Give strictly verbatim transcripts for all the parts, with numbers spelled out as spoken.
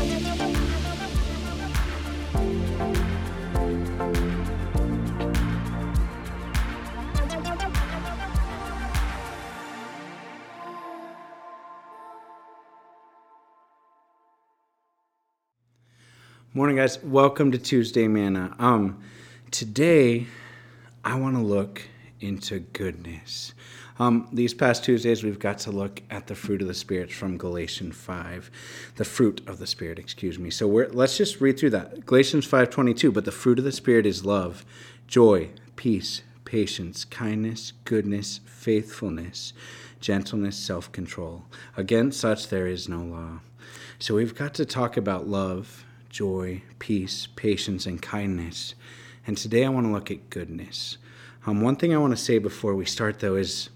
Morning, guys. Welcome to Tuesday Manna. Um, today, I want to look into goodness. Um, these past Tuesdays, we've got to look at the fruit of the Spirit from Galatians five. The fruit of the Spirit, excuse me. So we're, let's just read through that. Galatians five twenty-two, but the fruit of the Spirit is love, joy, peace, patience, kindness, goodness, faithfulness, gentleness, self-control. Against such there is no law. So we've got to talk about love, joy, peace, patience, and kindness. And today I want to look at goodness. Um, one thing I want to say before we start, though, is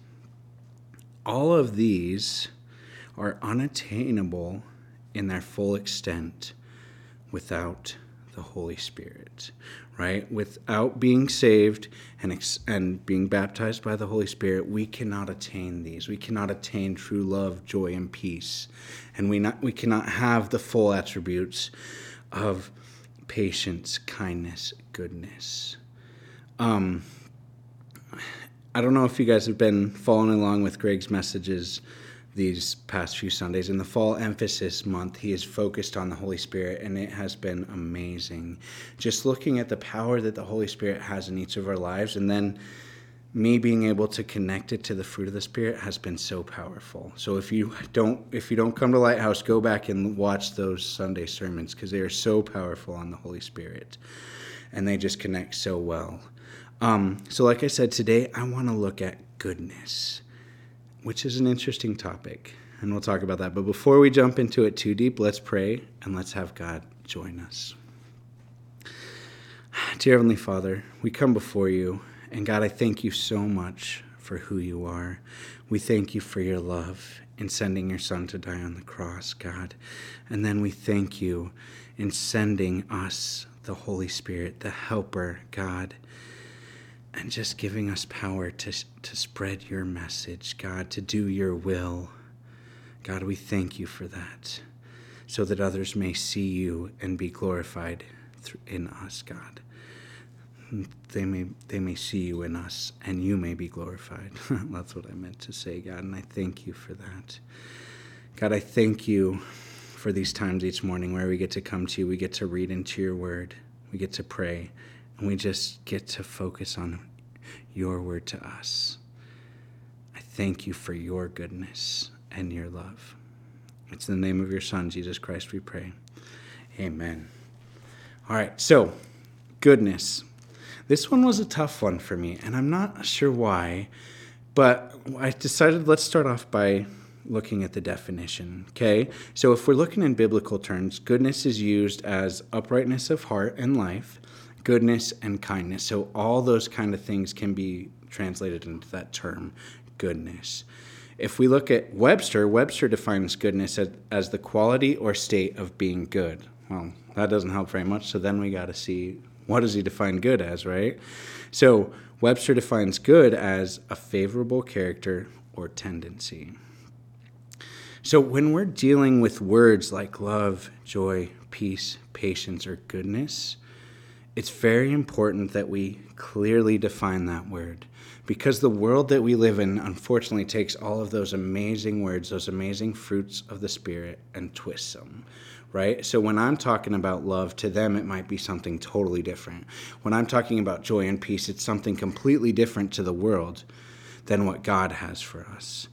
all of these are unattainable in their full extent without the Holy Spirit, right? Without being saved and ex- and being baptized by the Holy Spirit, we cannot attain these. We cannot attain true love, joy, and peace. And we not we cannot have the full attributes of patience, kindness, goodness. Um, I don't know if you guys have been following along with Greg's messages these past few Sundays. In the fall emphasis month, he is focused on the Holy Spirit, and it has been amazing. Just looking at the power that the Holy Spirit has in each of our lives, and then me being able to connect it to the fruit of the Spirit has been so powerful. So if you don't if you don't come to Lighthouse, go back and watch those Sunday sermons, because they are so powerful on the Holy Spirit, and they just connect so well. Um, so like I said, today I want to look at goodness, which is an interesting topic, and we'll talk about that. But before we jump into it too deep, let's pray, and let's have God join us. Dear Heavenly Father, we come before you. And God, I thank you so much for who you are. We thank you for your love in sending your Son to die on the cross, God. And then we thank you in sending us the Holy Spirit, the Helper, God, and just giving us power to, to spread your message, God, to do your will. God, we thank you for that, so that others may see you and be glorified in us, God. They may they may see you in us, and you may be glorified. That's what I meant to say, God, and I thank you for that. God, I thank you for these times each morning where we get to come to you, we get to read into your word, we get to pray, and we just get to focus on your word to us. I thank you for your goodness and your love. It's in the name of your Son, Jesus Christ, we pray. Amen. All right, so goodness. This one was a tough one for me, and I'm not sure why, but I decided let's start off by looking at the definition, okay? So if we're looking in biblical terms, goodness is used as uprightness of heart and life, goodness and kindness. So all those kind of things can be translated into that term, goodness. If we look at Webster, Webster defines goodness as, as the quality or state of being good. Well, that doesn't help very much, so then we got to see, what does he define good as, right? So Webster defines good as a favorable character or tendency. So when we're dealing with words like love, joy, peace, patience, or goodness, it's very important that we clearly define that word, because the world that we live in, unfortunately, takes all of those amazing words, those amazing fruits of the Spirit, and twists them. Right? So when I'm talking about love, to them it might be something totally different. When I'm talking about joy and peace, it's something completely different to the world than what God has for us.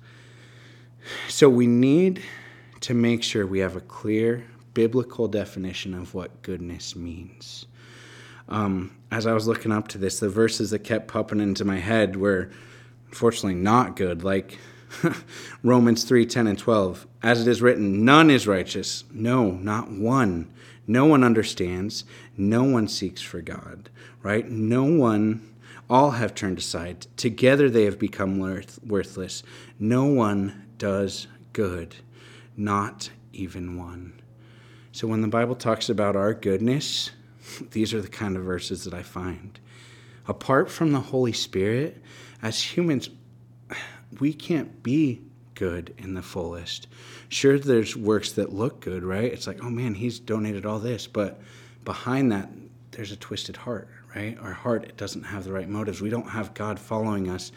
So we need to make sure we have a clear biblical definition of what goodness means. Um, as I was looking up to this, the verses that kept popping into my head were unfortunately not good, like Romans three, ten, and twelve. As it is written, none is righteous. No, not one. No one understands. No one seeks for God, right? No one, all have turned aside. Together they have become worth, worthless. No one does good, not even one. So when the Bible talks about our goodness, these are the kind of verses that I find. Apart from the Holy Spirit, as humans, we can't be good in the fullest. Sure, there's works that look good, right? It's like, oh man, he's donated all this, but behind that, there's a twisted heart, right? Our heart, it doesn't have the right motives. We don't have God following us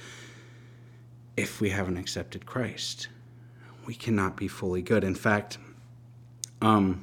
if we haven't accepted Christ. We cannot be fully good. In fact, um,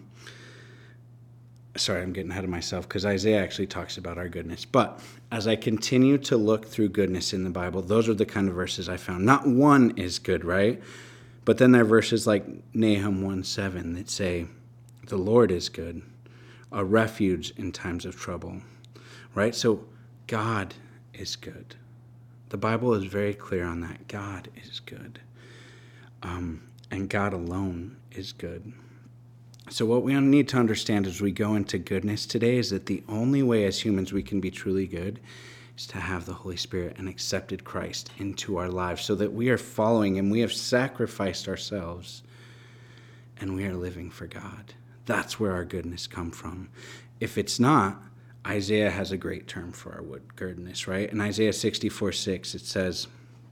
sorry, I'm getting ahead of myself because Isaiah actually talks about our goodness. But as I continue to look through goodness in the Bible, those are the kind of verses I found. Not one is good, right? But then there are verses like Nahum one seven that say, the Lord is good, a refuge in times of trouble, right? So God is good. The Bible is very clear on that. God is good. Um, and God alone is good. So what we need to understand as we go into goodness today is that the only way as humans we can be truly good is to have the Holy Spirit and accepted Christ into our lives so that we are following and we have sacrificed ourselves and we are living for God. That's where our goodness comes from. If it's not, Isaiah has a great term for our goodness, right? In Isaiah sixty-four six, it says,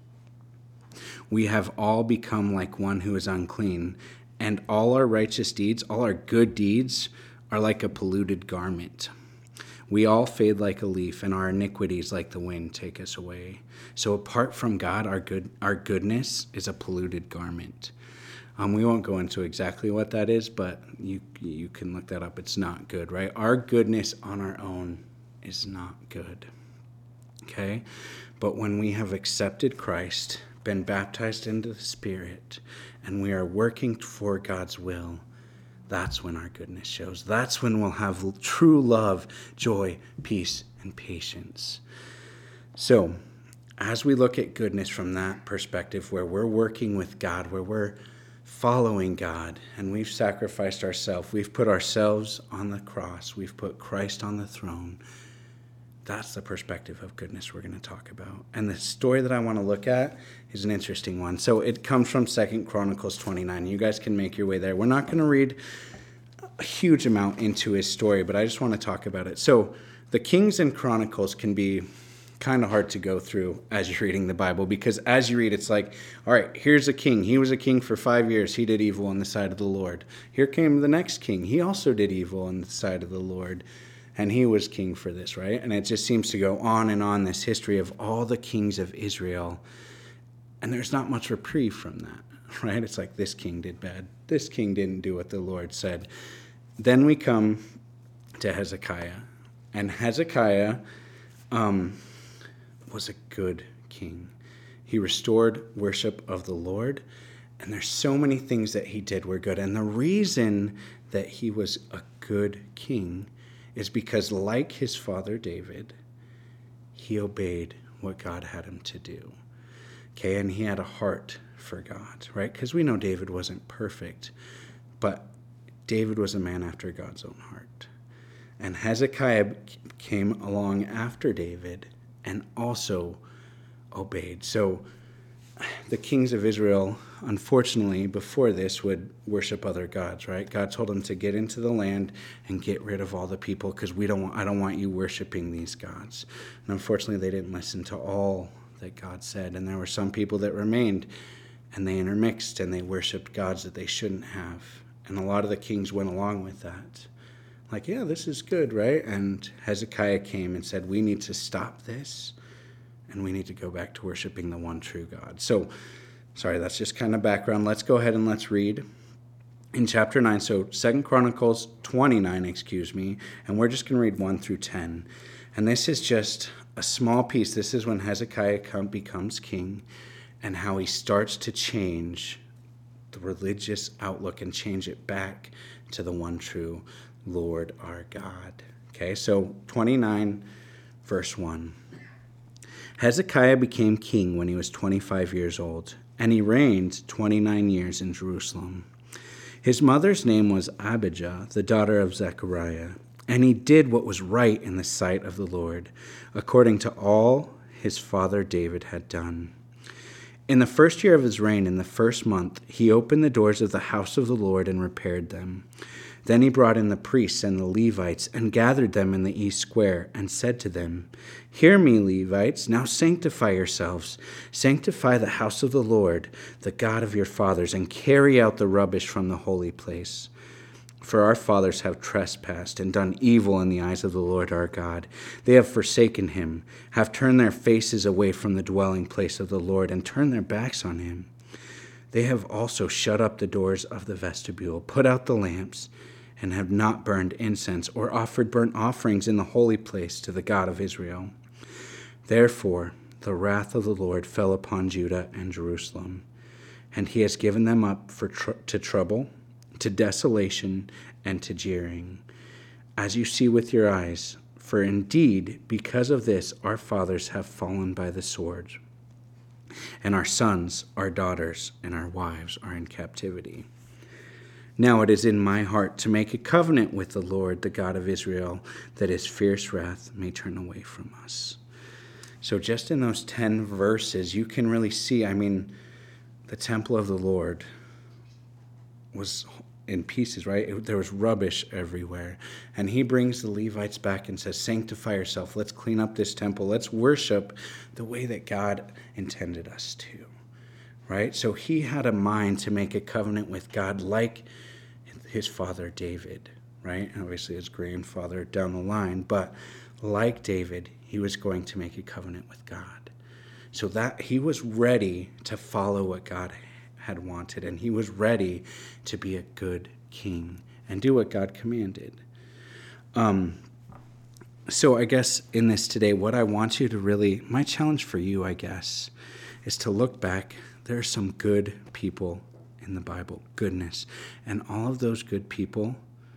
we have all become like one who is unclean, and all our righteous deeds, all our good deeds, are like a polluted garment. We all fade like a leaf, and our iniquities like the wind take us away. So apart from God, our good our goodness is a polluted garment. Um, we won't go into exactly what that is, but you you can look that up. It's not good, right? Our goodness on our own is not good, okay? But when we have accepted Christ, been baptized into the Spirit, and we are working for God's will, that's when our goodness shows. That's when we'll have true love, joy, peace, and patience. So, as we look at goodness from that perspective, where we're working with God, where we're following God, and we've sacrificed ourselves, we've put ourselves on the cross, we've put Christ on the throne, that's the perspective of goodness we're going to talk about. And the story that I want to look at is an interesting one. So it comes from Second Chronicles twenty-nine. You guys can make your way there. We're not going to read a huge amount into his story, but I just want to talk about it. So the Kings and Chronicles can be kind of hard to go through as you're reading the Bible, because as you read, it's like, all right, here's a king. He was a king for five years. He did evil on the side of the Lord. Here came the next king. He also did evil on the side of the Lord. And he was king for this, right? And it just seems to go on and on, this history of all the kings of Israel. And there's not much reprieve from that, right? It's like this king did bad. This king didn't do what the Lord said. Then we come to Hezekiah. And Hezekiah um, was a good king. He restored worship of the Lord. And there's so many things that he did were good. And the reason that he was a good king is because, like his father David, he obeyed what God had him to do. Okay, and he had a heart for God, right? Because we know David wasn't perfect, but David was a man after God's own heart. And Hezekiah came along after David and also obeyed. So the kings of Israel, unfortunately, before this, would worship other gods, right? God told them to get into the land and get rid of all the people because we don't want, I don't want you worshiping these gods. And unfortunately, they didn't listen to all that God said. And there were some people that remained, and they intermixed, and they worshiped gods that they shouldn't have. And a lot of the kings went along with that. Like, yeah, this is good, right? And Hezekiah came and said, we need to stop this. And we need to go back to worshiping the one true God. So, sorry, that's just kind of background. Let's go ahead and let's read in chapter nine. So Second Chronicles twenty-nine, excuse me. And we're just going to read one through ten. And this is just a small piece. This is when Hezekiah come, becomes king and how he starts to change the religious outlook and change it back to the one true Lord our God. Okay, so twenty-nine, verse one. Hezekiah became king when he was twenty-five years old, and he reigned twenty-nine years in Jerusalem. His mother's name was Abijah, the daughter of Zechariah, and he did what was right in the sight of the Lord, according to all his father David had done. In the first year of his reign, in the first month, he opened the doors of the house of the Lord and repaired them. Then he brought in the priests and the Levites and gathered them in the east square and said to them, Hear me, Levites, now sanctify yourselves. Sanctify the house of the Lord, the God of your fathers, and carry out the rubbish from the holy place. For our fathers have trespassed and done evil in the eyes of the Lord our God. They have forsaken him, have turned their faces away from the dwelling place of the Lord, and turned their backs on him. They have also shut up the doors of the vestibule, put out the lamps, and have not burned incense or offered burnt offerings in the holy place to the God of Israel. Therefore, the wrath of the Lord fell upon Judah and Jerusalem, and he has given them up for tr- to trouble, to desolation, and to jeering, as you see with your eyes. For indeed, because of this, our fathers have fallen by the sword, and our sons, our daughters, and our wives are in captivity. Now it is in my heart to make a covenant with the Lord, the God of Israel, that his fierce wrath may turn away from us. So just in those ten verses, you can really see, I mean, the temple of the Lord was in pieces, right? It, there was rubbish everywhere. And he brings the Levites back and says, sanctify yourself. Let's clean up this temple. Let's worship the way that God intended us to, right? So he had a mind to make a covenant with God like his father David, right? Obviously his grandfather down the line, but like David, he was going to make a covenant with God. So that he was ready to follow what God had wanted, and he was ready to be a good king and do what God commanded. Um, so I guess in this today, what I want you to really, my challenge for you, I guess, is to look back. There are some good people in the Bible, goodness, and all of those good people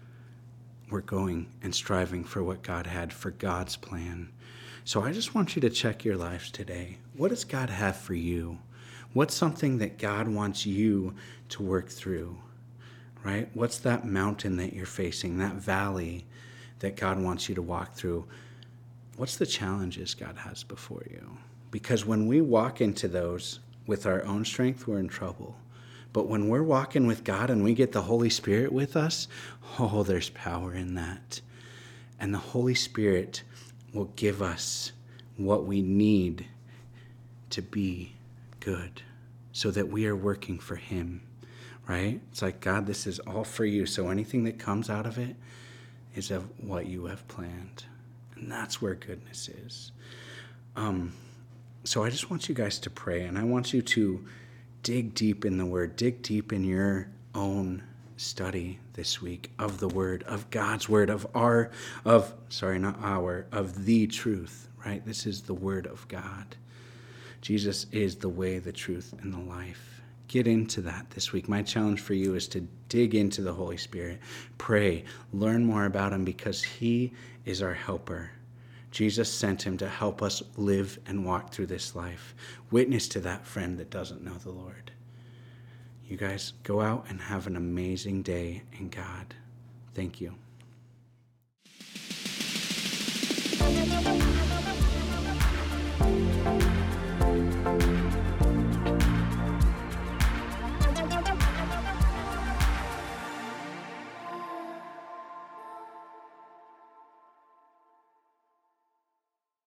were going and striving for what God had, for God's plan. So I just want you to check your lives today. What does God have for you? What's something that God wants you to work through, right? What's that mountain that you're facing, that valley that God wants you to walk through? What's the challenges God has before you? Because when we walk into those with our own strength, we're in trouble. But when we're walking with God and we get the Holy Spirit with us, oh, there's power in that. And the Holy Spirit will give us what we need to be good so that we are working for him, right? It's like, God, this is all for you. So anything that comes out of it is of what you have planned. And that's where goodness is. Um, so I just want you guys to pray, and I want you to dig deep in the Word, dig deep in your own study this week of the Word, of God's Word, of our, of, sorry, not our, of the truth, right? This is the Word of God. Jesus is the way, the truth, and the life. Get into that this week. My challenge for you is to dig into the Holy Spirit. Pray, learn more about him, because he is our helper. Jesus sent him to help us live and walk through this life. Witness to that friend that doesn't know the Lord. You guys go out and have an amazing day in God. Thank you.